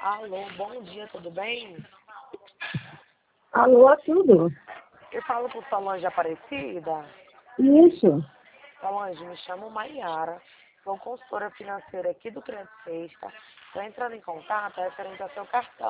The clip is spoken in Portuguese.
Alô, bom dia, tudo bem? Alô, tudo? Eu falo com Solange Aparecida. Isso. Solange, me chamo Maiara, sou consultora financeira aqui do Crédito Sexta. Estou entrando em contato referente ao seu cartão.